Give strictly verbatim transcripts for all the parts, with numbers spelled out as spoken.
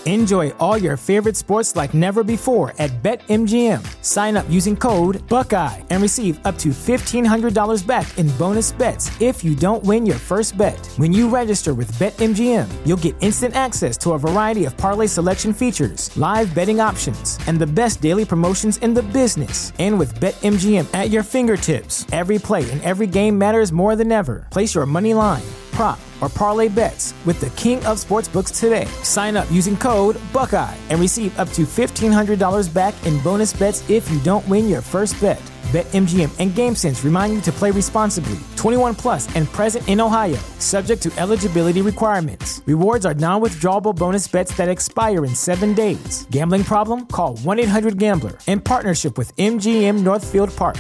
Enjoy all your favorite sports like never before at BetMGM. Sign up using code Buckeye and receive up to fifteen hundred dollars back in bonus bets if you don't win your first bet. When you register with BetMGM, you'll get instant access to a variety of parlay selection features, live betting options, and the best daily promotions in the business. And with BetMGM at your fingertips, every play and every game matters more than ever. Place your money line, prop, or parlay bets with the king of sportsbooks today. Sign up using code Buckeye and receive up to fifteen hundred dollars back in bonus bets if you don't win your first bet. BetMGM and GameSense remind you to play responsibly. twenty-one plus and present in Ohio, subject to eligibility requirements. Rewards are non-withdrawable bonus bets that expire in seven days. Gambling problem? Call one eight hundred gambler in partnership with M G M Northfield Park.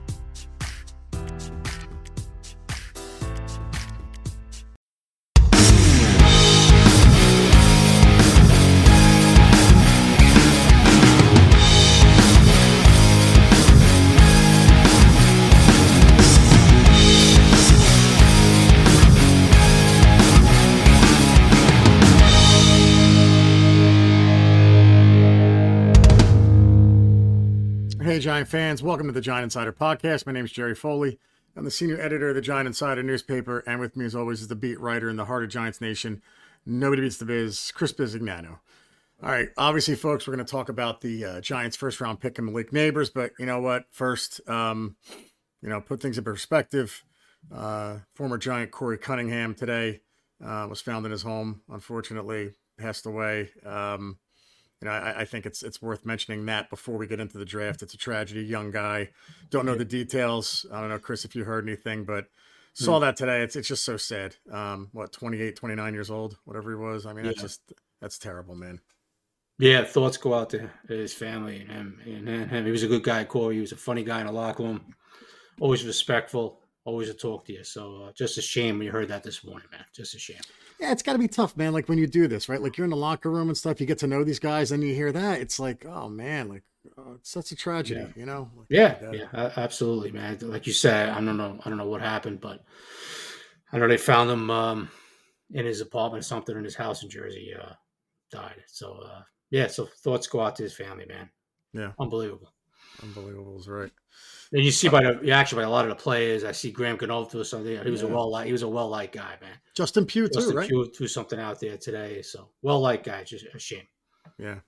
Hey, Giant fans. Welcome to the Giant Insider Podcast. My name is Jerry Foley. I'm the senior editor of the Giant Insider newspaper, and with me, as always, is the beat writer in the heart of Giants Nation. Nobody beats the biz, Chris Bisignano. All right, obviously, folks, we're going to talk about the uh, Giants' first-round pick and Malik Neighbors, but you know what? First, um, you know, put things in perspective. Uh, former Giant Corey Cunningham today uh, was found in his home, unfortunately, passed away. Um, You know, I, I think it's it's worth mentioning that before we get into the draft. It's a tragedy. Young guy. Don't know the details. I don't know, Chris, if you heard anything, but saw that today. It's it's just so sad. Um, what, twenty-eight, twenty-nine years old, whatever he was. I mean, that's yeah. just, that's terrible, man. Yeah, thoughts go out to his family and him. And him. He was a good guy, Corey. He was a funny guy in the locker room. Always respectful. Always to talk to you. So uh, just a shame when you heard that this morning, man. Just a shame. Yeah, it's got to be tough, man. Like when you do this, right? Like you're in the locker room and stuff, you get to know these guys and you hear that. It's like, oh man, like oh, it's such a tragedy, yeah. you know? Like, yeah, like yeah, absolutely, man. Like you said, I don't know, I don't know what happened, but I know they found him um, in his apartment or something in his house in Jersey, uh, died. So uh, yeah, so thoughts go out to his family, man. Yeah. Unbelievable. Unbelievable is right. And you see by the actually by a lot of the players, I see Graham Gano threw something. He was yeah. a well liked he was a well liked guy, man. Justin Pugh Justin too, right? Pugh threw something out there today, so well liked guy. Just a shame. Yeah.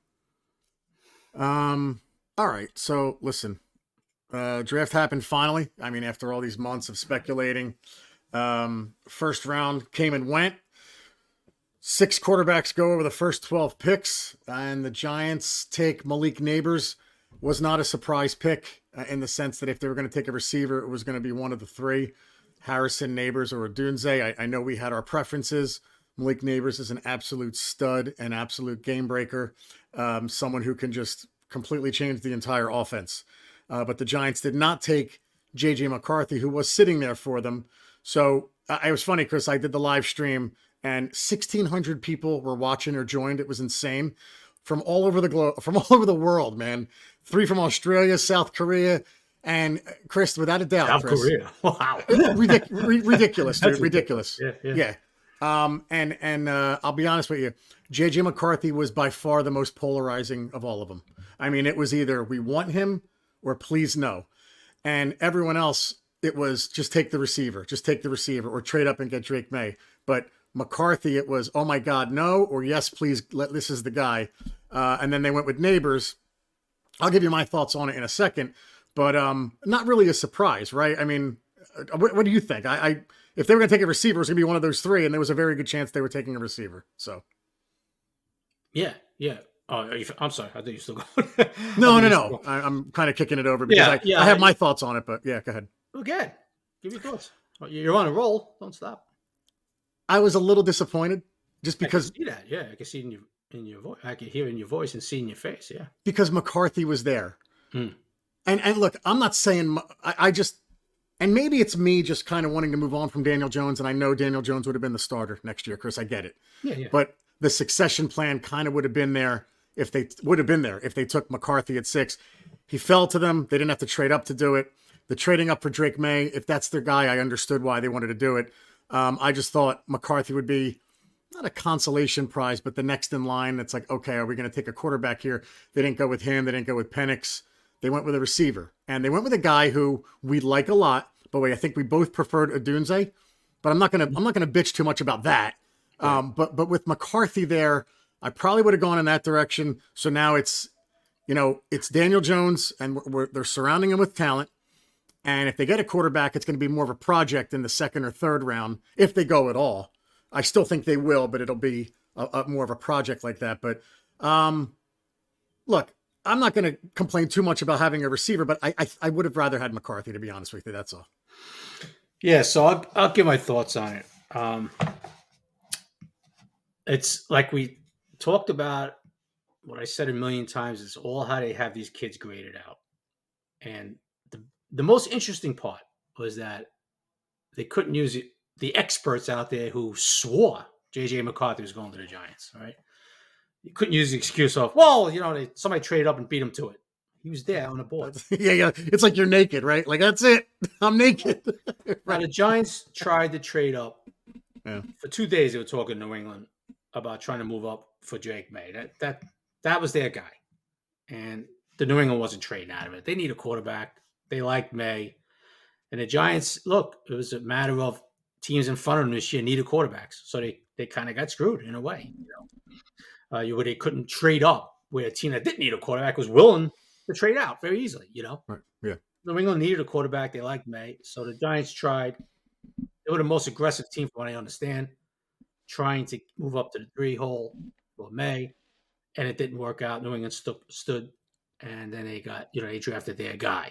Um. All right. So listen, uh, draft happened finally. I mean, after all these months of speculating, um, first round came and went. Six quarterbacks go over the first twelve picks, and the Giants take Malik Neighbors. Was not a surprise pick uh, in the sense that if they were going to take a receiver, it was going to be one of the three, Harrison, Neighbors, or Odunze. I, I know we had our preferences. Malik Neighbors is an absolute stud, an absolute game breaker, um, someone who can just completely change the entire offense. Uh, but the Giants did not take J J McCarthy, who was sitting there for them. So uh, it was funny, Chris. I did the live stream, and sixteen hundred people were watching or joined. It was insane. From all over the globe, from all over the world, man. Three from Australia, South Korea, and Chris, without a doubt, South Chris, Korea, wow, Ridic- ridiculous, dude, ridiculous. Yeah, yeah. yeah. Um, and and uh, I'll be honest with you, J J McCarthy was by far the most polarizing of all of them. I mean, it was either we want him or please no, and everyone else, it was just take the receiver, just take the receiver, or trade up and get Drake May. But McCarthy, it was, oh my God, no, or yes, please, let, this is the guy. Uh, and then they went with Neighbors. I'll give you my thoughts on it in a second, but um, not really a surprise, right? I mean, what, what do you think? I, I if they were going to take a receiver, it was going to be one of those three, and there was a very good chance they were taking a receiver. So, yeah, yeah. Oh, you, I'm sorry. I think you're still going. no, no, no. I, I'm kind of kicking it over because yeah, I, yeah, I have I, my thoughts on it, but yeah, go ahead. Okay, give your thoughts. You're on a roll. Don't stop. I was a little disappointed just because. I can see that. Yeah, I can see it in your in your voice. I can hear it in your voice and see in your face. Yeah, because McCarthy was there. Hmm. And and look, I'm not saying I, I just, and maybe it's me just kind of wanting to move on from Daniel Jones, and I know Daniel Jones would have been the starter next year, Chris. I get it. Yeah, yeah. But the succession plan kind of would have been there if they would have been there if they took McCarthy at six. He fell to them. They didn't have to trade up to do it. The trading up for Drake May, if that's their guy, I understood why they wanted to do it. Um, I just thought McCarthy would be not a consolation prize, but the next in line. It's like, okay, are we going to take a quarterback here? They didn't go with him. They didn't go with Penix. They went with a receiver, and they went with a guy who we like a lot. But wait, I think we both preferred Odunze, but I'm not going to, I'm not going to bitch too much about that. Right. Um, but, but with McCarthy there, I probably would have gone in that direction. So now it's, you know, it's Daniel Jones, and we're, we're, they're surrounding him with talent. And if they get a quarterback, it's going to be more of a project in the second or third round, if they go at all. I still think they will, but it'll be a, a more of a project like that. But um, look, I'm not going to complain too much about having a receiver, but I, I I would have rather had McCarthy, to be honest with you. That's all. Yeah, so I'll, I'll give my thoughts on it. Um, it's like we talked about, what I said a million times is all how they have these kids graded out. And the the most interesting part was that they couldn't use it, the experts out there who swore J J McCarthy was going to the Giants, all right? You couldn't use the excuse of, well, you know, they, somebody traded up and beat him to it. He was there on the board. yeah, yeah. It's like you're naked, right? Like, that's it. I'm naked. right. Now, the Giants tried to trade up. Yeah. For two days, they were talking to New England about trying to move up for Drake May. That that that was their guy. And the New England wasn't trading out of it. They need a quarterback. They liked May. And the Giants, look, it was a matter of teams in front of them this year needed quarterbacks. So they, they kind of got screwed in a way. You know, uh, you, where they couldn't trade up, where a team that didn't need a quarterback was willing to trade out very easily, you know. Right. Yeah. New England needed a quarterback. They liked May. So the Giants tried. They were the most aggressive team, from what I understand, trying to move up to the three hole for May. And it didn't work out. New England stu- stood, and then they got, you know, they drafted their guy.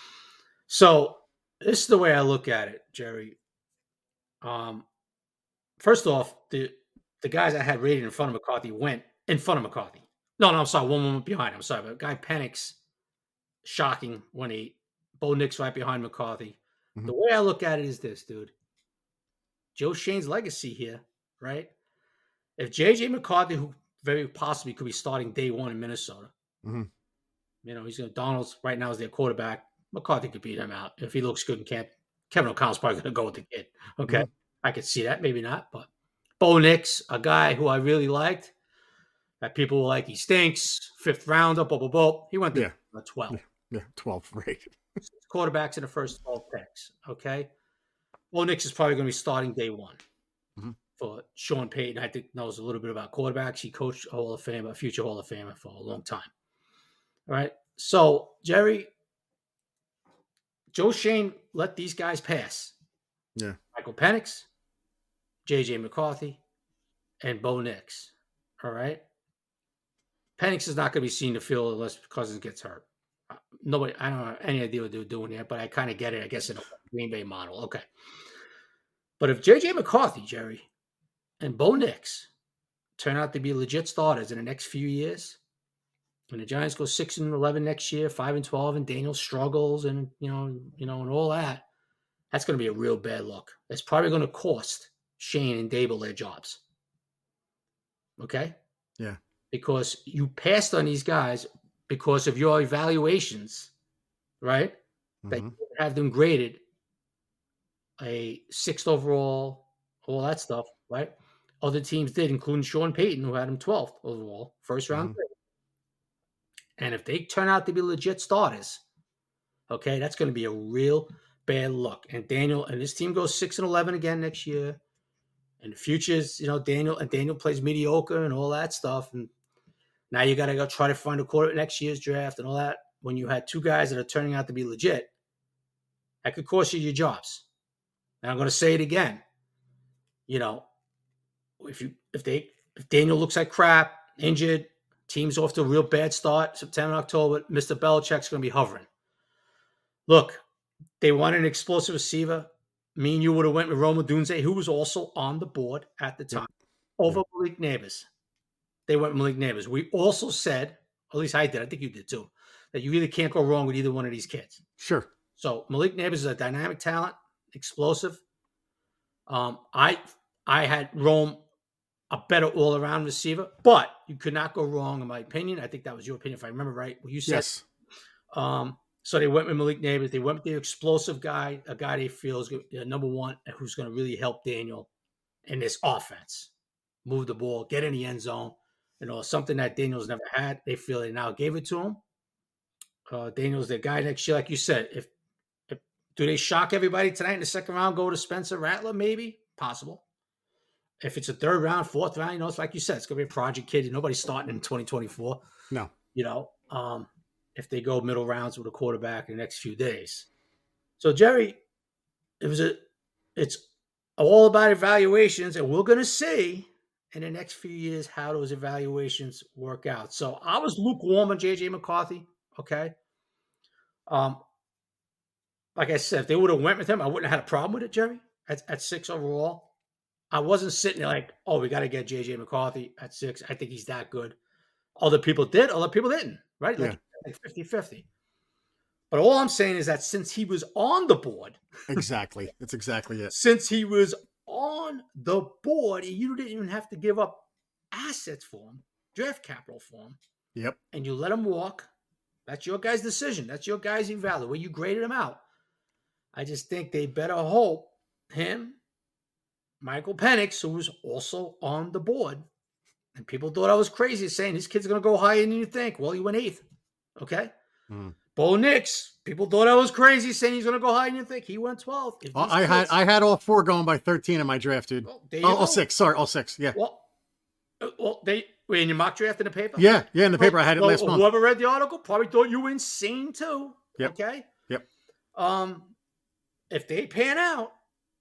So this is the way I look at it, Jerry. Um, first off, the the guys I had rated in front of McCarthy went in front of McCarthy. No, no, I'm sorry, one moment behind. I'm sorry, but Guy Penix, shocking when he Bo Nix right behind McCarthy. Mm-hmm. The way I look at it is this, dude. Joe Schoen's legacy here, right? If J J McCarthy, who very possibly could be starting day one in Minnesota, mm-hmm. you know, he's going to Donald's right now is their quarterback. McCarthy could beat him out if he looks good in camp. Kevin O'Connell's probably going to go with the kid. Okay, mm-hmm. I could see that, maybe not, but Bo Nix, a guy who I really liked, that people were like, he stinks, fifth rounder, blah blah blah. He went to yeah. twelve. Yeah, yeah, twelve, right? Quarterbacks in the first twelve picks. Okay, Bo Nix is probably going to be starting day one. Mm-hmm. For Sean Payton, I think knows a little bit about quarterbacks. He coached a Hall of Fame, a future Hall of Famer for a long time. All right. So, Jerry, Joe Schoen let these guys pass. Yeah. Michael Penix, J J McCarthy, and Bo Nix. All right. Penix is not going to be seen the field unless Cousins gets hurt. Nobody, I don't have any idea what they're doing here, but I kind of get it, I guess, in a Green Bay model. Okay. But if J J McCarthy, Jerry, and Bo Nix turn out to be legit starters in the next few years, when the Giants go six and eleven next year, five and twelve, and Daniel struggles, and you know, you know, and all that, that's going to be a real bad look. It's probably going to cost Schoen and Dable their jobs. Okay? Yeah. Because you passed on these guys because of your evaluations, right? Mm-hmm. That you have them graded a sixth overall, all that stuff, right? Other teams did, including Sean Payton, who had him twelfth overall, first round. Mm-hmm. And if they turn out to be legit starters, okay, that's going to be a real bad look. And Daniel and this team goes six and eleven again next year. And the future's, you know, Daniel and Daniel plays mediocre and all that stuff. And now you got to go try to find a quarterback next year's draft and all that. When you had two guys that are turning out to be legit, that could cost you your jobs. And I'm going to say it again. You know, if you if they if Daniel looks like crap, injured, team's off to a real bad start, September, October, Mister Belichick's going to be hovering. Look, they wanted an explosive receiver. Me and you would have went with Rome Odunze, who was also on the board at the time, yeah. over yeah. Malik Neighbors. They went with Malik Neighbors. We also said, at least I did, I think you did too, that you really can't go wrong with either one of these kids. Sure. So Malik Neighbors is a dynamic talent, explosive. Um, I I had Rome a better all-around receiver, but you could not go wrong, in my opinion. I think that was your opinion, if I remember right. What you said. Yes. Um, so they went with Malik Neighbors. They went with the explosive guy, a guy they feel is uh, number one, who's going to really help Daniel in this offense. move the ball, get in the end zone. You know, something that Daniels never had. They feel they now gave it to him. Uh, Daniels, the guy next year, like you said, if, if do they shock everybody tonight in the second round, go to Spencer Rattler? Maybe. Possible. If it's a third round, fourth round, you know, it's like you said, it's going to be a project kid. Nobody's starting in twenty twenty-four. No. You know, um, if they go middle rounds with a quarterback in the next few days. So, Jerry, it was a, it's all about evaluations, and we're going to see in the next few years how those evaluations work out. So I was lukewarm on J J McCarthy. Okay. Um, like I said, if they would have went with him, I wouldn't have had a problem with it, Jerry, at, at six overall. I wasn't sitting there like, oh, we got to get J J McCarthy at six. I think he's that good. Other people did, other people didn't, right? Like, yeah. like fifty-fifty. But all I'm saying is that since he was on the board. Exactly. That's exactly it. Since he was on the board, you didn't even have to give up assets for him, draft capital for him. Yep. And you let him walk. That's your guy's decision. That's your guy's evaluation. Where you graded him out. I just think they better hope him, Michael Penix, who was also on the board, and people thought I was crazy saying this kid's going to go higher than you think. Well, he went eighth. Okay. Mm. Bo Nix, people thought I was crazy saying he's going to go higher than you think. He went twelfth. Oh, I kids, had I had all four going by thirteen in my draft, dude. Well, oh, all six. Sorry, all six. Yeah. Well, well, they were in your mock draft in the paper. Yeah, yeah, in the paper. Well, I had it well, last month. Whoever read the article probably thought you were insane too. Yep. Okay. Yep. Um, if they pan out,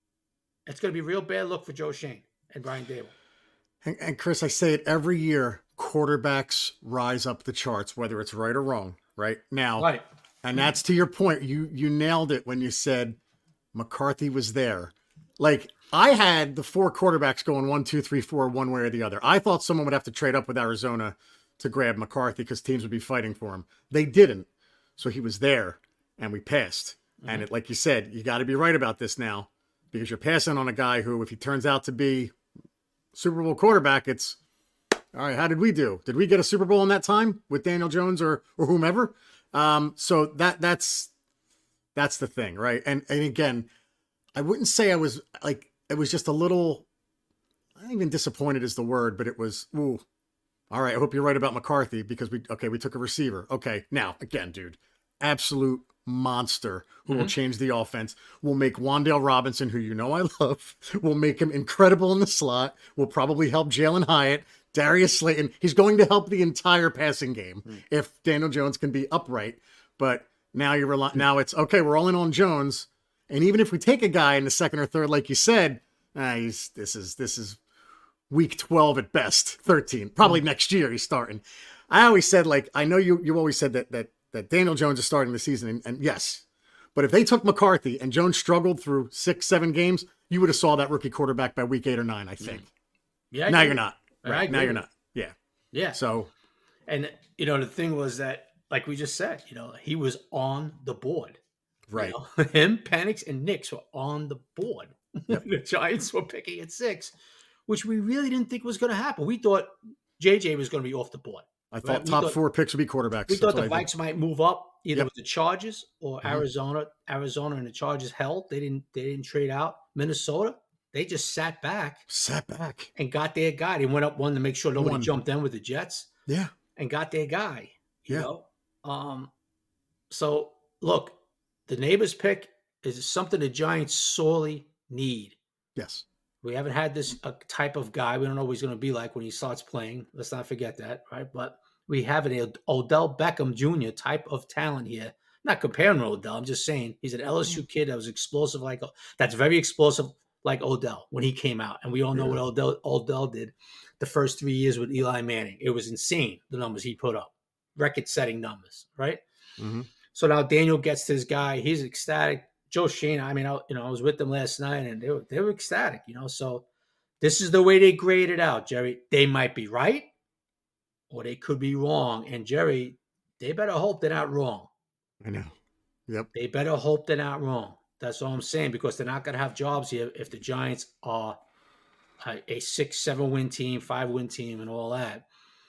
it's going to be a real bad look for Joe Schoen and Brian Daboll. And, and Chris, I say it every year: quarterbacks rise up the charts, whether it's right or wrong. Right now, right. And that's to your point. You you nailed it when you said McCarthy was there. Like, I had the four quarterbacks going one, two, three, four, one way or the other. I thought someone would have to trade up with Arizona to grab McCarthy because teams would be fighting for him. They didn't. So he was there, and we passed. Mm-hmm. And it, like you said, you got to be right about this now because you're passing on a guy who, if he turns out to be Super Bowl quarterback, it's, all right, how did we do? Did we get a Super Bowl in that time with Daniel Jones or or whomever? Um, so that that's that's the thing, right? And and again, I wouldn't say I was like it was just a little. I don't even disappointed is the word, but it was. Ooh, all right. I hope you're right about McCarthy because we okay we took a receiver. Okay, now again, dude, absolute monster who mm-hmm. will change the offense. Will make Wan'Dale Robinson, who you know I love, will make him incredible in the slot. Will probably help Jalen Hyatt. Darius Slayton, he's going to help the entire passing game mm. if Daniel Jones can be upright. But now you're relying, now it's okay. We're all in on Jones, and even if we take a guy in the second or third, like you said, ah, he's this is this is week twelve at best, thirteen. Probably mm. next year he's starting. I always said, like, I know you you always said that that that Daniel Jones is starting the season, and, and yes, but if they took McCarthy and Jones struggled through six, seven games, you would have saw that rookie quarterback by week eight or nine. I think. Mm. Yeah. Now you're not. Right. Now you're not. Yeah. Yeah. So, and you know, the thing was that, like we just said, you know, he was on the board. Right. You know? Him, Penix, and Nix were on the board. Yep. The Giants were picking at six, which we really didn't think was going to happen. We thought J J was going to be off the board. I thought right? top thought, four picks would be quarterbacks. We thought the Vikes might move up either yep. with the Chargers or mm-hmm. Arizona. Arizona and the Chargers held. They didn't. They didn't trade out. Minnesota. They just sat back. Sat back. And got their guy. They went up one to make sure nobody one. jumped in with the Jets. Yeah. And got their guy. You yeah. know? Um, so, look, the neighbor's pick is something the Giants sorely need. Yes. We haven't had this uh, type of guy. We don't know what he's going to be like when he starts playing. Let's not forget that, right? But we have an Odell Beckham Junior type of talent here. I'm not comparing Odell. I'm just saying he's an L S U kid that was explosive, like that's very explosive, like Odell when he came out. And we all know yeah. what Odell, Odell did the first three years with Eli Manning. It was insane, the numbers he put up. Record-setting numbers, right? Mm-hmm. So now Daniel gets this guy. He's ecstatic. Joe Schoen, I mean, I, you know, I was with them last night, and they were, they were ecstatic, you know. So this is the way they grade it out, Jerry. They might be right, or they could be wrong. And, Jerry, they better hope they're not wrong. I know. Yep. They better hope they're not wrong. That's all I'm saying, because they're not going to have jobs here if the Giants are a, a six, seven win team, five win team, and all that.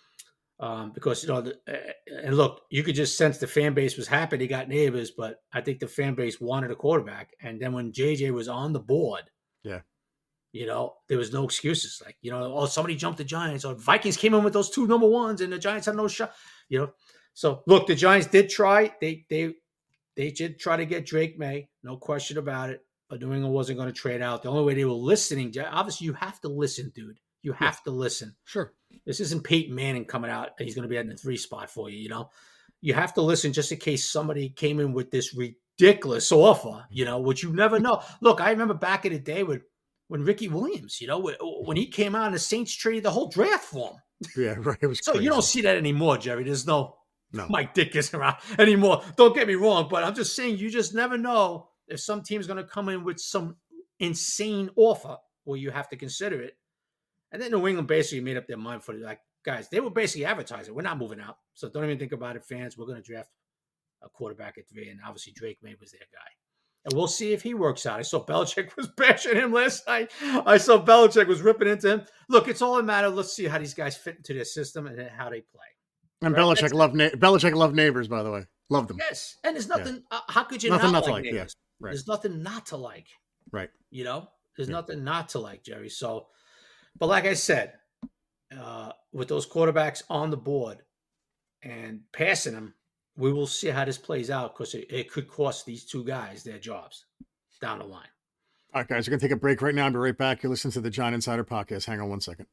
Um, because, you know, the, and look, you could just sense the fan base was happy they got Neighbors, but I think the fan base wanted a quarterback. And then when J J was on the board, yeah, You know, there was no excuses. Like, you know, oh, somebody jumped the Giants, or Vikings came in with those two number ones, and the Giants had no shot. You know, so look, the Giants did try. They they they did try to get Drake May, no question about it. But New England wasn't going to trade out. The only way they were listening, obviously, you have to listen, dude. You have yeah. to listen. Sure. This isn't Peyton Manning coming out, and he's going to be in the three spot for you. You know, you have to listen just in case somebody came in with this ridiculous offer. You know, which you never know. Look, I remember back in the day with. When Ricky Williams, you know, when he came out and the Saints traded the whole draft for him. Yeah, right. It was so crazy. You don't see that anymore, Jerry. There's no, no. Mike Dick isn't around anymore. Don't get me wrong, but I'm just saying you just never know if some team's going to come in with some insane offer where you have to consider it. And then New England basically made up their mind for it. Like, guys, they were basically advertising. We're not moving out. So don't even think about it, fans. We're going to draft a quarterback at three. And obviously Drake May was their guy. And we'll see if he works out. I saw Belichick was bashing him last night. I saw Belichick was ripping into him. Look, it's all a matter. Let's see how these guys fit into their system and how they play. And right? Belichick loved na- Belichick loved neighbors, by the way. Loved them. Yes. And there's nothing. Yeah. Uh, how could you nothing not, not like, to like? Yeah. Right. There's nothing not to like. Right. You know, there's yeah. nothing not to like, Jerry. So, but like I said, uh, with those quarterbacks on the board and passing them, we will see how this plays out because it, it could cost these two guys their jobs down the line. All right, guys, we're going to take a break right now. I'll be right back. You're listening to the Giant Insider Podcast. Hang on one second.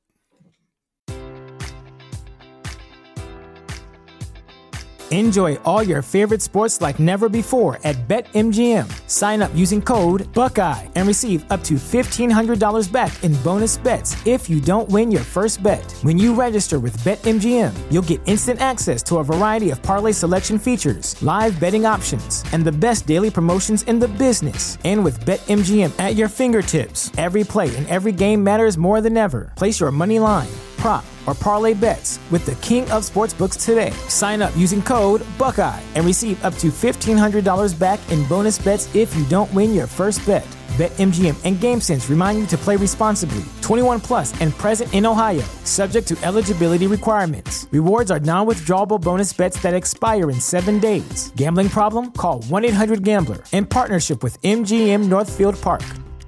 Enjoy all your favorite sports like never before at BetMGM. Sign up using code Buckeye and receive up to fifteen hundred dollars back in bonus bets if you don't win your first bet. When you register with BetMGM, you'll get instant access to a variety of parlay selection features, live betting options, and the best daily promotions in the business. And with BetMGM at your fingertips, every play and every game matters more than ever. Place your money line, prop, or parlay bets with the king of sportsbooks today. Sign up using code Buckeye and receive up to fifteen hundred dollars back in bonus bets if you don't win your first bet. BetMGM and GameSense remind you to play responsibly. twenty-one plus and present in Ohio, subject to eligibility requirements. Rewards are non-withdrawable bonus bets that expire in seven days. Gambling problem? Call one eight hundred gambler in partnership with M G M Northfield Park.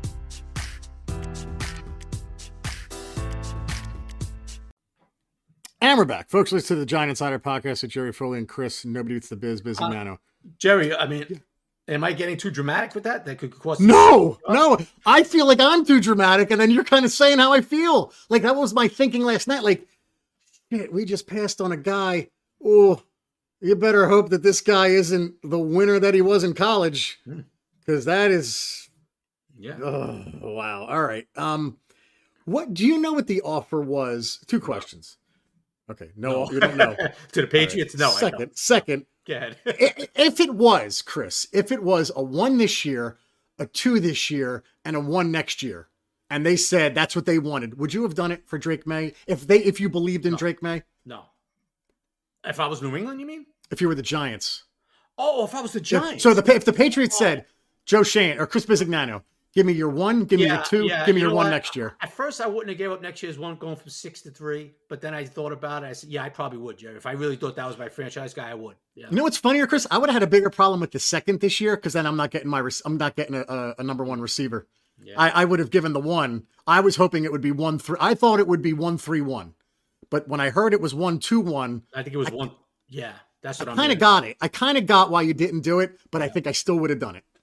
And we're back. Folks, listen to the Giant Insider Podcast with Jerry Foley and Chris. Nobody Beats the Biz, Biz and Nano. Uh, Jerry, I mean, yeah. Am I getting too dramatic with that? That could cost. No, no. I feel like I'm too dramatic, and then you're kind of saying how I feel. Like, that was my thinking last night. Like, shit, we just passed on a guy. Oh, you better hope that this guy isn't the winner that he was in college, because that is. Yeah. Oh, wow. All right. Um, what do you know what the offer was? Two questions. Okay, no, no. You don't know. To the Patriots, right. No. Second, I know. second. Go ahead. If it was, Chris, if it was a one this year, a two this year, and a one next year, and they said that's what they wanted, would you have done it for Drake May? If they, if you believed in no. Drake May? No. If I was New England, you mean? If you were the Giants. Oh, if I was the Giants. If, so the if the Patriots oh. said, Joe Shane or Chris Bisignano, give me your one, give me yeah, your two, yeah. give me you your one what? next year. At first, I wouldn't have gave up next year's one going from six to three, but then I thought about it. I said, yeah, I probably would, Jerry. If I really thought that was my franchise guy, I would. Yeah. You know what's funnier, Chris? I would have had a bigger problem with the second this year because then I'm not getting my I'm not getting a, a, a number one receiver. Yeah. I, I would have given the one. I was hoping it would be one three. I thought it would be one three one, but when I heard it was one two one, I think it was I, one. Yeah, that's what I I'm. Kind of got it. I kind of got why you didn't do it, but yeah. I think I still would have done it.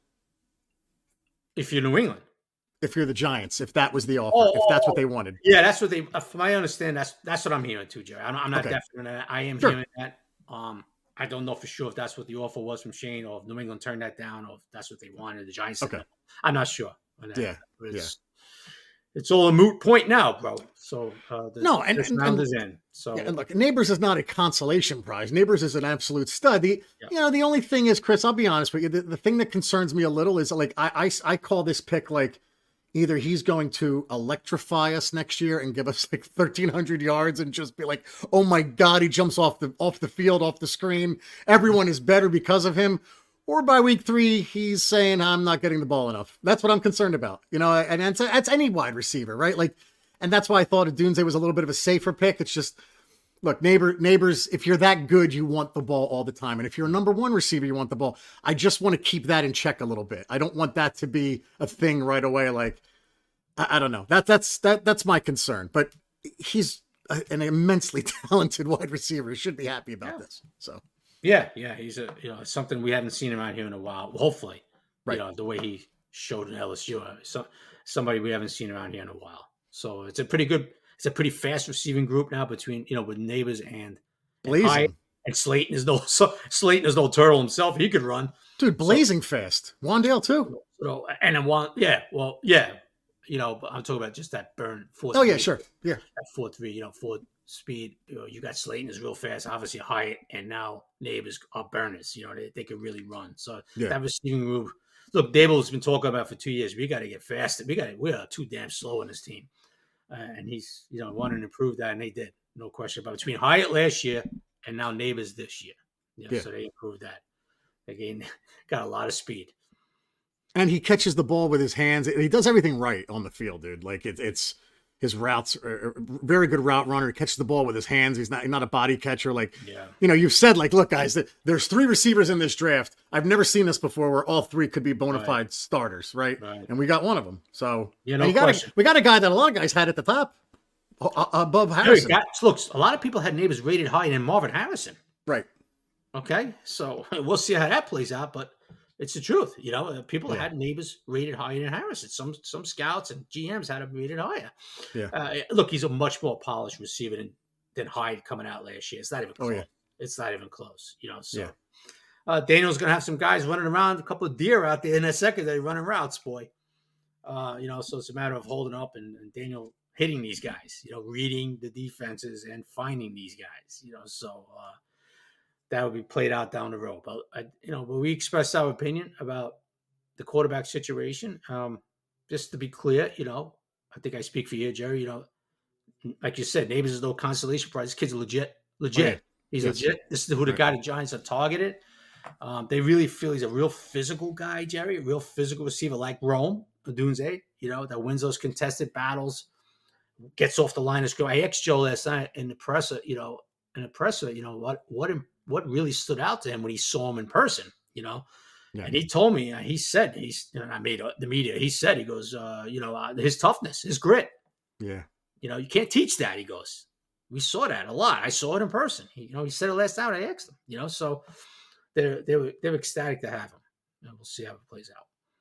If you're New England. If you're the Giants, if that was the offer, oh, if that's what they wanted. Yeah, that's what they, from my understanding, that's that's what I'm hearing too, Jerry. I'm not, I'm not okay. definitely, I am sure. hearing that. Um, I don't know for sure if that's what the offer was from Shane or if New England turned that down or if that's what they wanted. The Giants said okay. no. I'm not sure. Yeah, it's, yeah. It's all a moot point now, bro. So uh, the, no, and, this and, round and, is in. So yeah, and look, Neighbors is not a consolation prize. Neighbors is an absolute stud. The yeah. you know the only thing is, Chris, I'll be honest with you. The, the thing that concerns me a little is like I, I I call this pick like. Either he's going to electrify us next year and give us like thirteen hundred yards and just be like, oh my God, he jumps off the off the field, off the screen. Everyone is better because of him. Or by week three, he's saying, I'm not getting the ball enough. That's what I'm concerned about. You know, and that's, that's any wide receiver, right? Like, and that's why I thought Odunze was a little bit of a safer pick. It's just, look, neighbor, neighbors, if you're that good, you want the ball all the time. And if you're a number one receiver, you want the ball. I just want to keep that in check a little bit. I don't want that to be a thing right away. Like, I, I don't know. That that's that that's my concern. But he's a, an immensely talented wide receiver. He should be happy about yeah. this. So yeah, yeah, he's a you know something we haven't seen around here in a while. Hopefully, right. You know the way he showed in L S U, so somebody we haven't seen around here in a while. So it's a pretty good, it's a pretty fast receiving group now between you know with Neighbors and Blazing. And, and Slayton is no so, Slayton is no turtle himself. He could run, dude. Blazing so, fast. Wandale too. So, and then one, yeah, well, yeah, you know, I'm talking about just that burn. Four oh speed, yeah, sure, yeah. That four three, you know, four speed. You know, you got Slayton is real fast, obviously Hyatt, and now Neighbors are burners. You know, they they could really run. So yeah. that receiving move. Look, Daboll's been talking about for two years. We got to get faster. We got we are too damn slow in this team, uh, and he's you know wanting to improve that, and they did, no question about it. Between Hyatt last year and now Neighbors this year, you know, yeah. so they improved that. Again, got a lot of speed. And he catches the ball with his hands. He does everything right on the field, dude. Like it, it's his routes are very good route runner. He catches the ball with his hands. He's not not a body catcher. Like, yeah. you know, you've said like, look, guys, there's three receivers in this draft. I've never seen this before where all three could be bona fide right. starters, right? right? And we got one of them. So yeah, no we got a, we got a guy that a lot of guys had at the top above Harrison. Got, look, a lot of people had Neighbors rated high than Marvin Harrison. Right. Okay, so we'll see how that plays out, but. It's the truth, you know. People yeah. had Neighbors rated higher than Harrison. Some some scouts and G Ms had him rated higher. Yeah. Uh, look, he's a much more polished receiver than than Hyde coming out last year. It's not even close. Oh, yeah. It's not even close, you know. So, yeah. uh, Daniel's gonna have some guys running around, a couple of deer out there in that secondary running routes, boy. Uh, you know, so it's a matter of holding up and, and Daniel hitting these guys. You know, reading the defenses and finding these guys. You know, so. Uh, That would be played out down the road. But, I, you know, but we expressed our opinion about the quarterback situation. Um, just to be clear, you know, I think I speak for you, Jerry. You know, like you said, Neighbors is no consolation prize. This kid's legit. Legit. Oh, yeah. He's yes. legit. This is who the guy the Giants have targeted. Um, they really feel he's a real physical guy, Jerry, a real physical receiver like Rome, Odunze, you know, that wins those contested battles, gets off the line of scrimmage. I asked Joe last night in the presser, you know, in the presser, you know, what, what, what really stood out to him when he saw him in person, you know? Yeah. And he told me, uh, he said, he's, you know, I made uh, the media, he said, he goes, uh, you know, uh, his toughness, his grit. Yeah. You know, you can't teach that. He goes, we saw that a lot. I saw it in person. He, you know, he said it last time I asked him, you know, so they're, they were, they're ecstatic to have him. And we'll see how it plays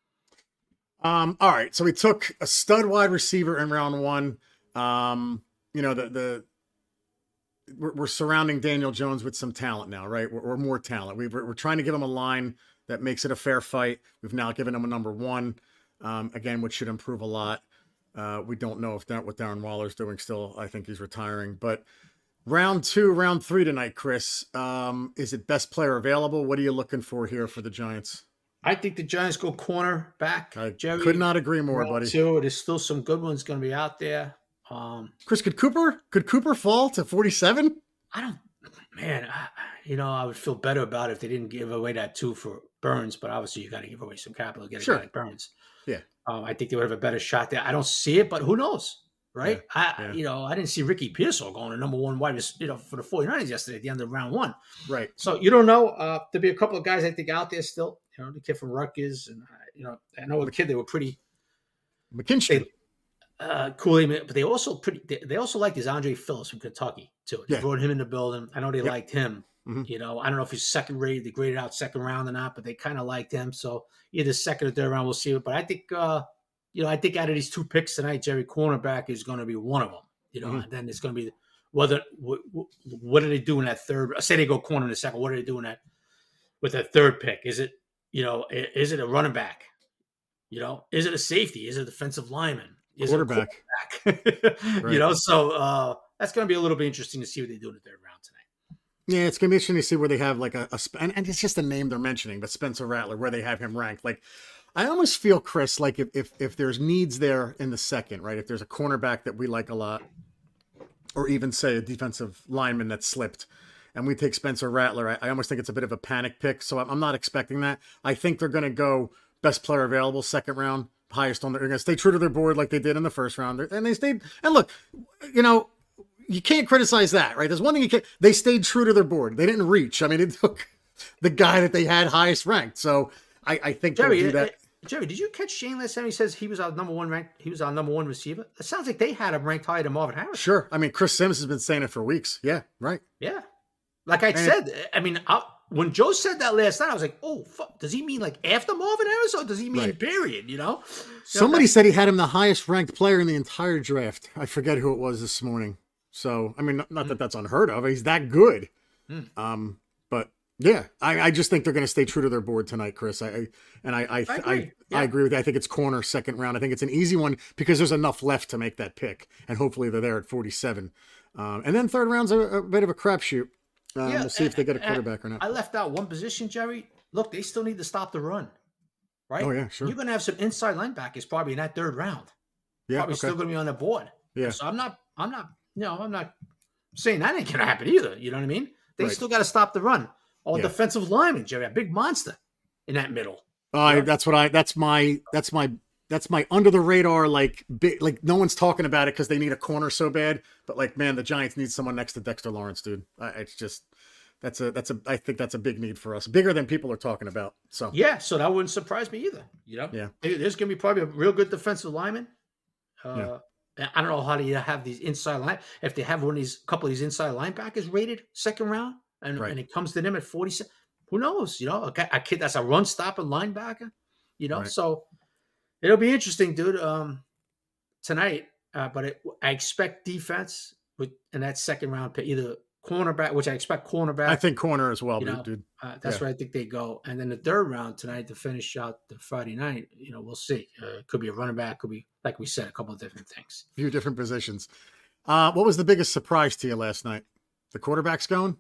out. Um, all right. So we took a stud wide receiver in round one. Um, you know, the, the, We're, we're surrounding Daniel Jones with some talent now, right? We're, we're more talent. We, we're, we're trying to give him a line that makes it a fair fight. We've now given him a number one, um, again, which should improve a lot. Uh, we don't know if that what Darren Waller's doing still. I think he's retiring. But round two, round three tonight, Chris. Um, is it best player available? What are you looking for here for the Giants? I think the Giants go corner back. I Jerry, could not agree more, buddy. Two, there's still some good ones going to be out there. Um, Chris, could Cooper could Cooper fall to forty-seven? I don't, man. I, you know, I would feel better about it if they didn't give away that two for Burns, but obviously you got to give away some capital to get a sure. guy like Burns. Yeah, um, I think they would have a better shot there. I don't see it, but who knows, right? Yeah. I, yeah. you know, I didn't see Ricky Pearsall going to number one wide, you know, for the 49ers yesterday at the end of round one. Right. So you don't know. Uh, there'll be a couple of guys I think out there still. You know, the kid from Rutgers, and uh, you know, I know the kid they were pretty. McKinstry. They, Uh, cool, but they also pretty. They, they also liked his Andre Phillips from Kentucky too. They yeah. brought him in the building. I know they yep. liked him. Mm-hmm. You know, I don't know if he's second rated. They graded out second round or not, but they kind of liked him. So either second or third round, we'll see. But I think, uh, you know, I think out of these two picks tonight, Jerry, cornerback is going to be one of them. You know, mm-hmm. and then it's going to be whether what, what do they do in that third? Say they go corner in the second. What are they doing that with that third pick? Is it you know is it a running back? You know, is it a safety? Is it a defensive lineman? Is quarterback, quarterback? Right. You know, so uh, that's going to be a little bit interesting to see what they do in the third round tonight. Yeah, it's going to be interesting to see where they have like a, a and, and it's just a name they're mentioning, but Spencer Rattler, where they have him ranked. Like, I almost feel, Chris, like if if if there's needs there in the second, right? If there's a cornerback that we like a lot, or even say a defensive lineman that slipped, and we take Spencer Rattler, I, I almost think it's a bit of a panic pick. So I'm, I'm not expecting that. I think they're going to go best player available second round. Highest on their, they're going to stay true to their board like they did in the first round. And they stayed, and look, you know, you can't criticize that, right? There's one thing you can't, they stayed true to their board. They didn't reach. I mean, it took the guy that they had highest ranked. So I, I think Jerry, they'll do that. Jerry, did you catch Shane last time? He says he was our number one ranked. He was our number one receiver. It sounds like they had him ranked higher than Marvin Harris. Sure. I mean, Chris Sims has been saying it for weeks. Yeah, right. Yeah. Like I and said, I mean, I, when Joe said that last night, I was like, oh, fuck. Does he mean like after Marvin Harris or does he mean right. period, you know? Somebody you know, said he had him the highest ranked player in the entire draft. I forget who it was this morning. So, I mean, not, not mm. that that's unheard of. He's that good. Mm. Um, but yeah, I, I just think they're going to stay true to their board tonight, Chris. I, I and I I I, agree. I, yeah. I agree with you. I think it's corner second round. I think it's an easy one because there's enough left to make that pick, and hopefully they're there at forty-seven. Um, and then third round's a, a bit of a crapshoot. Um, yeah, we'll see and, if they get a quarterback or not. I left out one position, Jerry. Look, they still need to stop the run, right? Oh yeah, sure. You're going to have some inside linebackers probably in that third round. Yeah, probably okay. still going to be on the board. Yeah. So I'm not, I'm not, you know, I'm not saying that ain't going to happen either. You know what I mean? They right. still got to stop the run. All yeah. defensive linemen, Jerry, a big monster in that middle. Uh, you know? That's what I. That's my. That's my. That's my under the radar. Like big. Like no one's talking about it because they need a corner so bad. But like, man, the Giants need someone next to Dexter Lawrence, dude. I, it's just. That's a. That's a. I think that's a big need for us. Bigger than people are talking about. So yeah. So that wouldn't surprise me either. You know. Yeah. There's going to be probably a real good defensive lineman. Uh, yeah. I don't know how do you have these inside line. If they have one of these couple of these inside linebackers rated second round, and right. and it comes to them at forty-seven. Who knows? You know, a, a kid that's a run stopper linebacker. You know, right. so it'll be interesting, dude. Um, tonight, uh, but it, I expect defense with in that second round pick, either cornerback, which I expect cornerback. I think corner as well, you know, dude. Uh, that's yeah. where I think they go, and then the third round tonight to finish out the Friday night. You know, we'll see. Uh, could be a running back. Could be, like we said, a couple of different things. A few different positions. Uh, what was the biggest surprise to you last night? The quarterbacks going?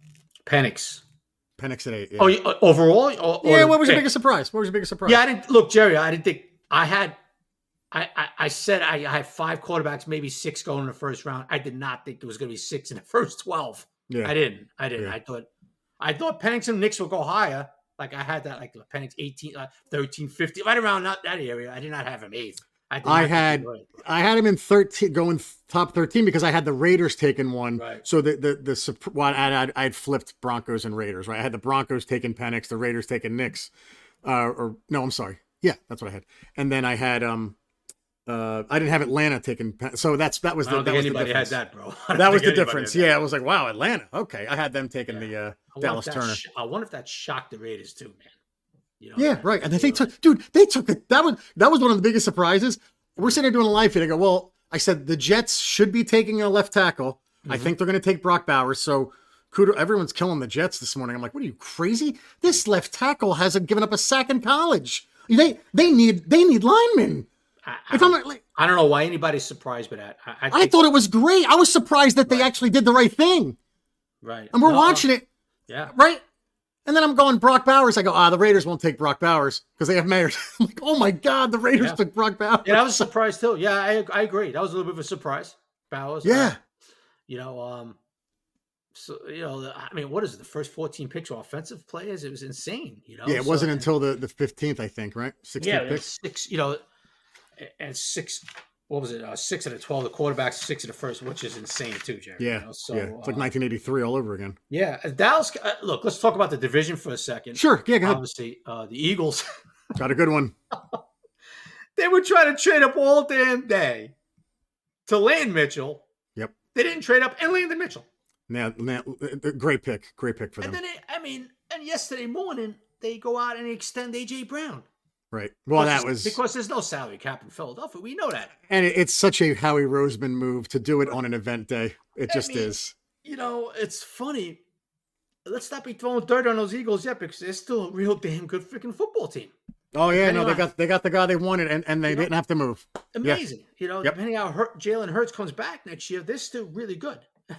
Penix. Penix at eight. Yeah. Oh, overall? Or, yeah. or what was pick? your biggest surprise? What was your biggest surprise? Yeah, I didn't look, Jerry. I didn't think I had. I I, I said I, I had five quarterbacks, maybe six going in the first round. I did not think there was going to be six in the first twelve. Yeah, I didn't. I didn't. Yeah. I thought. I thought Penix and Knicks would go higher. Like I had that, like Penix eighteen, uh, thirteen, fifteen, right around that, that area. I did not have him eighth. I, I had I had him in thirteen, going top thirteen because I had the Raiders taking one. Right. So the the the well, I had I had flipped Broncos and Raiders. Right. I had the Broncos taking Penix, the Raiders taking Knicks. Uh, or no, I'm sorry. Yeah, that's what I had. And then I had um, uh, I didn't have Atlanta taking. So that's that was the. I don't that think was anybody the difference. had that, bro. That was the difference. Yeah, I was like, wow, Atlanta. Okay, I had them taking yeah. the uh, Dallas Turner. Sh- I wonder if that shocked the Raiders too, man. You know, yeah, right. And they took, dude, they took it. That was that was one of the biggest surprises. We're sitting there doing a live feed. I go, well, I said the Jets should be taking a left tackle. Mm-hmm. I think they're going to take Brock Bowers. So kudos, everyone's killing the Jets this morning. I'm like, what are you, crazy? This left tackle hasn't given up a sack in college. They they need they need linemen. I, I, if I'm like, I don't know why anybody's surprised by that. I, I, I thought it was great. I was surprised that right. they actually did the right thing. Right. And we're no, watching it. Yeah. Right. And then I'm going Brock Bowers. I go, ah, the Raiders won't take Brock Bowers because they have Mayer. I'm like, oh my God, the Raiders yeah. took Brock Bowers. Yeah, I was surprised too. Yeah, I I agree. That was a little bit of a surprise. Bowers. Yeah. Uh, you know, um, so you know, I mean, what is it? The first fourteen picks were offensive players. It was insane. You know. Yeah, it so, wasn't until the the fifteenth, I think, right? sixteenth yeah, picks. Six. You know, and six. What was it? Uh, six of the twelve, the quarterbacks, six of the first, which is insane too, Jerry. Yeah, you know? so, yeah. It's like uh, nineteen eighty-three all over again. Yeah, Dallas. Uh, look, let's talk about the division for a second. Sure. Yeah, go ahead. Obviously, uh, the Eagles got a good one. They were trying to trade up all damn day to land Mitchell. Yep. They didn't trade up and landed Mitchell. Now, now great pick, great pick for and them. And then, it, I mean, and yesterday morning they go out and they extend A J Brown. Right. Well, because that was because there's no salary cap in Philadelphia. We know that. And it's such a Howie Roseman move to do it on an event day. It I just mean, is. You know, it's funny. Let's not be throwing dirt on those Eagles yet because they're still a real damn good freaking football team. Oh yeah, depending no, they on, got they got the guy they wanted, and, and they didn't know, have to move. Amazing. Yeah. You know, yep. depending on how Jalen Hurts comes back next year, they're still really good.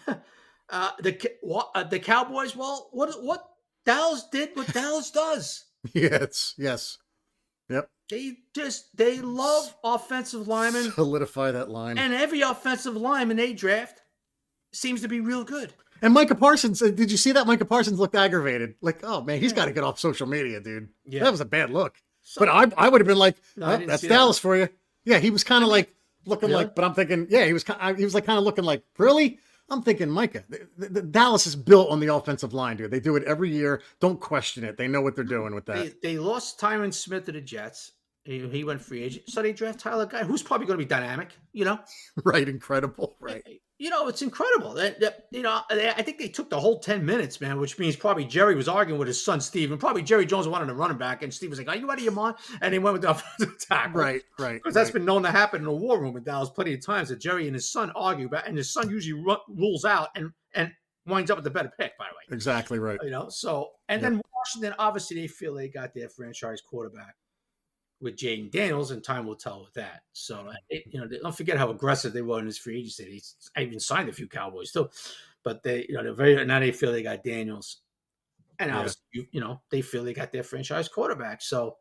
uh, the uh, the Cowboys, well, what what Dallas did, what Dallas does. Yes. Yes. Yep. They just, they love offensive linemen. Solidify that line. And every offensive lineman they draft seems to be real good. And Micah Parsons, did you see that? Micah Parsons looked aggravated. Like, oh man, he's yeah. got to get off social media, dude. Yeah. That was a bad look. So, but I I would have been like, no, oh, that's Dallas that. for you. Yeah, he was kind of like looking really? like, but I'm thinking, yeah, he was he was like kind of looking like, really? I'm thinking, Micah, the, the, the Dallas is built on the offensive line, dude. They do it every year. Don't question it. They know what they're doing with that. They, they lost Tyron Smith to the Jets. He, he went free agent. So they draft Tyler Guy, who's probably going to be dynamic, you know? Right. Incredible. Right. You know, it's incredible. That, that, you know, they, I think they took the whole ten minutes, man, which means probably Jerry was arguing with his son, Steve, and probably Jerry Jones wanted a running back, and Steve was like, are you out of your mind? And they went with the offensive tackle. Right, right. Because right. that's been known to happen in the war room in Dallas plenty of times that Jerry and his son argue about, and his son usually ru- rules out and, and winds up with the better pick, by the way. Exactly right. You know, so, and yep. then Washington, obviously, they feel they got their franchise quarterback with Jaden Daniels, and time will tell with that. So, it, you know, don't forget how aggressive they were in his free agency. He's, I even signed a few Cowboys too, but they, you know, they're very now they feel they got Daniels, and obviously, yeah. you, you know, they feel they got their franchise quarterback. So,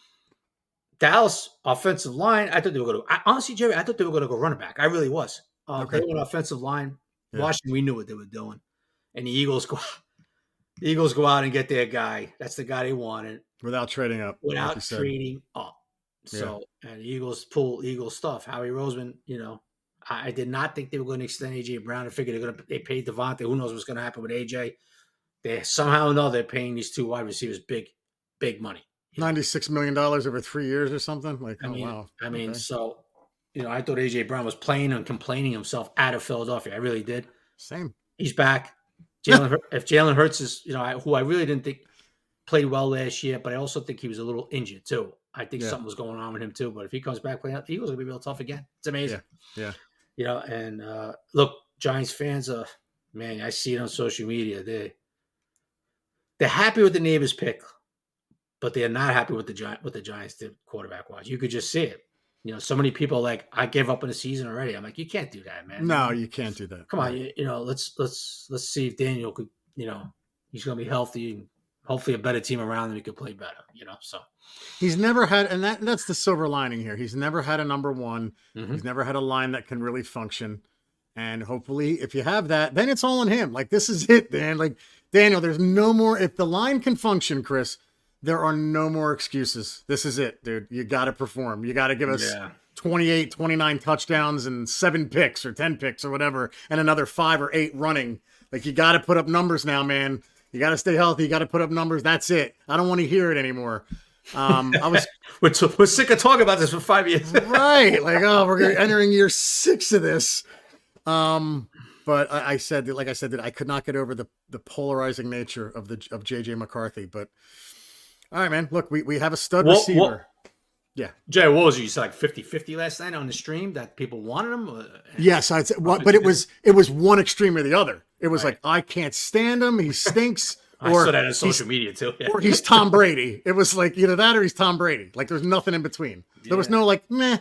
Dallas offensive line, I thought they were going to. I, honestly, Jerry, I thought they were going to go running back. I really was. Uh, okay. They went offensive line. Yeah. Washington, we knew what they were doing, and the Eagles go. The Eagles go out and get their guy. That's the guy they wanted. Without trading up. Without like trading up. So, yeah. and the Eagles pull Eagles stuff. Howie Roseman, you know, I, I did not think they were going to extend A J Brown. I figured they're going to, they paid Devontae. Who knows what's going to happen with A J? They somehow know they're paying these two wide receivers big, big money. ninety-six million dollars over three years or something? Like, I oh, mean, wow. I mean, okay. so, you know, I thought A J Brown was playing and complaining himself out of Philadelphia. I really did. Same. He's back. Jalen, if Jalen Hurts is, you know, I, who I really didn't think played well last year, but I also think he was a little injured too. I think yeah. something was going on with him too. But if he comes back playing out, the Eagles are going to be real tough again. It's amazing. Yeah. yeah. You know, and uh, look, Giants fans, uh, man, I see it on social media. They they're happy with the neighbors pick, but they're not happy with the Giant with the Giants did quarterback wise. You could just see it. You know, so many people are like, I gave up on the season already. I'm like, you can't do that, man. No, you can't do that. Come on, you, you know, let's let's let's see if Daniel could, you know, he's going to be healthy and hopefully a better team around him. He could play better, you know. So he's never had, and that that's the silver lining here. He's never had a number one. Mm-hmm. He's never had a line that can really function. And hopefully, if you have that, then it's all on him. Like, this is it, Dan. Like, Daniel, there's no more. If the line can function, Chris, there are no more excuses. This is it, dude. You got to perform. You got to give us. Yeah. twenty-eight, twenty-nine touchdowns and seven picks or ten picks or whatever, and another five or eight running. Like, you got to put up numbers now, man. You got to stay healthy. You got to put up numbers. That's it. I don't want to hear it anymore. Um, I was we're, t- we're sick of talking about this for five years. Right. Like, oh, we're entering year six of this. Um, but I, I said that, like I said, that I could not get over the, the polarizing nature of the, of J J McCarthy, but all right, man, look, we, we have a stud what, receiver. What? Yeah. Jay, what was it? You said like fifty-fifty last night on the stream that people wanted him? Yes, I'd say, well, but it was it was one extreme or the other. It was right. like, I can't stand him. He stinks. I or saw that on social media too. Yeah. Or he's Tom Brady. It was like either that or he's Tom Brady. Like, there's nothing in between. There yeah. was no like, meh.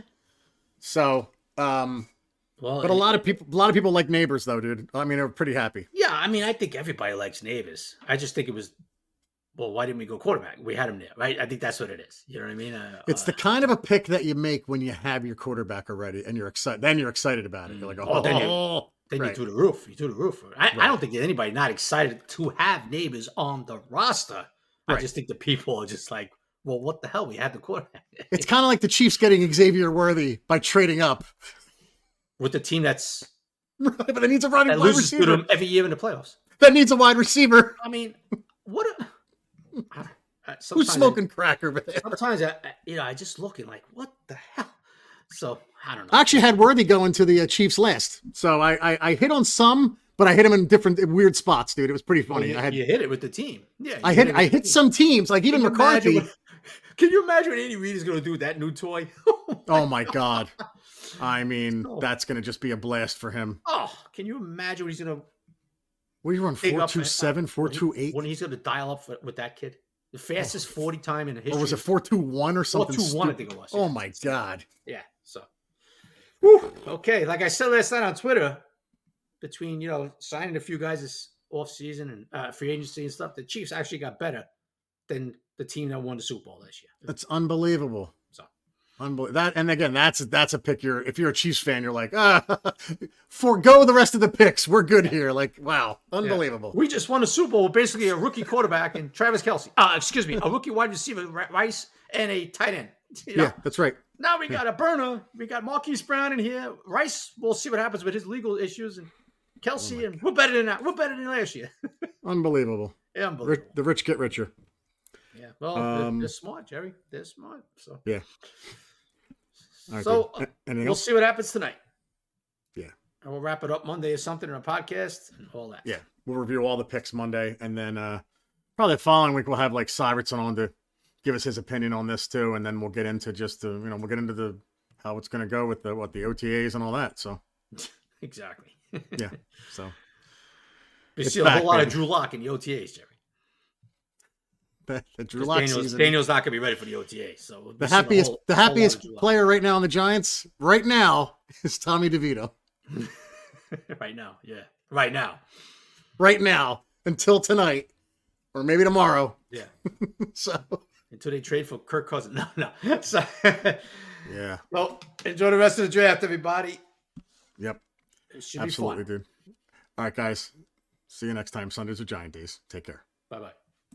So, um, well, but a lot of people, a lot of people like Neighbors though, dude. I mean, they're pretty happy. Yeah. I mean, I think everybody likes Neighbors. I just think it was, well, why didn't we go quarterback? We had him there, right? I think that's what it is. You know what I mean? Uh, it's the kind of a pick that you make when you have your quarterback already and you're excited. Then you're excited about it. You're like, oh, oh then, you, oh. then right. you're through the roof. You're through the roof. I, right. I don't think there's anybody not excited to have Neighbors on the roster. Right. I just think the people are just like, well, what the hell? We had the quarterback. It's kind of like the Chiefs getting Xavier Worthy by trading up. With the team that's... Right, but it needs a running wide receiver. To them every year in the playoffs. That needs a wide receiver. I mean, what a... I, I, Who's smoking I, crack over there? Sometimes, I, you know, I just looking like, what the hell? So, I don't know. I actually had Worthy going to the uh, Chiefs last. So I, I I hit on some, but I hit him in different weird spots, dude. It was pretty funny. Well, you, I had, you hit it with the team. Yeah, I hit, hit I hit some teams, like even McCarthy. What, can you imagine what Andy Reid is going to do with that new toy? Oh, my God. I mean, oh. that's going to just be a blast for him. Oh, can you imagine what he's going to... What do you run, four two seven, four two eight? When he's going to dial up with that kid. The fastest oh. forty time in history. Or was it four two one or something? four two one, I think it was. Yeah. Oh, my God. Yeah, so. Whew. Okay, like I said last night on Twitter, between, you know, signing a few guys this offseason and uh, free agency and stuff, the Chiefs actually got better than the team that won the Super Bowl this year. That's unbelievable. So. Unbelievable. That, and again, that's that's a pick. You're if you're a Chiefs fan, you're like, ah, forego the rest of the picks. We're good yeah. here. Like, wow, unbelievable. Yeah. We just won a Super Bowl with basically a rookie quarterback and Travis Kelce. Uh, excuse me, a rookie wide receiver, Rice, and a tight end. You know? Yeah, that's right. Now we got yeah. a burner. We got Marquise Brown in here. Rice, we'll see what happens with his legal issues, and Kelce, oh and we're better than that. We're better than last year. Unbelievable. Yeah, unbelievable. Rich, the rich get richer. Yeah. Well, Um, they're, they're smart, Jerry. They're smart. So Yeah. All right, so good. uh, Anything we'll else? see what happens tonight. Yeah. And we'll wrap it up Monday or something in a podcast and all that. Yeah. We'll review all the picks Monday, and then uh, probably the following week we'll have like Syvertson on to give us his opinion on this too, and then we'll get into just the you know we'll get into the how it's going to go with the what the O T As and all that. So Exactly. yeah. So We It's see a back, whole lot baby. of Drew Lock in the O T As, Jerry. the, the Drew 'Cause Lock Daniel's, season. Daniel's not going to be ready for the O T A. So we'll the see a happiest whole- the whole lot happiest of Drew Lock. player right now on the Giants right now is Tommy DeVito. right now. Yeah. Right now. Right now until tonight or maybe tomorrow. Yeah. So Until they trade for Kirk Cousins. No, no. So, yeah. well, enjoy the rest of the draft, everybody. Yep. It should Absolutely, be fun. dude. All right, guys. See you next time. Sundays are Giant Days. Take care. Bye-bye.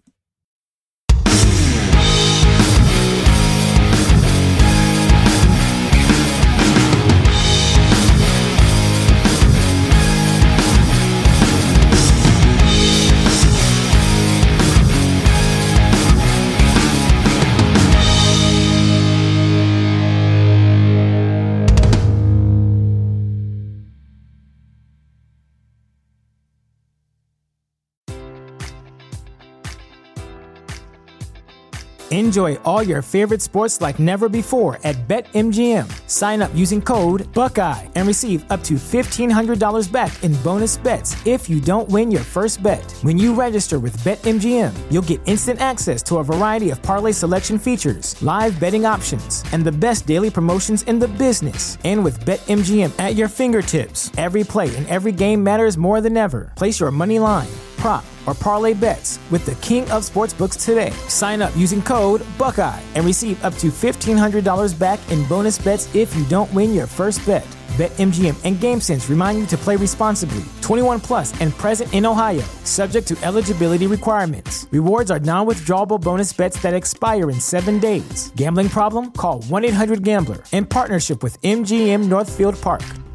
Enjoy all your favorite sports like never before at BetMGM. Sign up using code Buckeye and receive up to fifteen hundred dollars back in bonus bets if you don't win your first bet. When you register with BetMGM, you'll get instant access to a variety of parlay selection features, live betting options, and the best daily promotions in the business. And with BetMGM at your fingertips, every play and every game matters more than ever. Place your money line, prop, or parlay bets with the king of sportsbooks today. Sign up using code Buckeye and receive up to fifteen hundred dollars back in bonus bets if you don't win your first bet. BetMGM and GameSense remind you to play responsibly. twenty-one plus and present in Ohio, subject to eligibility requirements. Rewards are non-withdrawable bonus bets that expire in seven days. Gambling problem? Call one eight hundred gambler in partnership with M G M Northfield Park.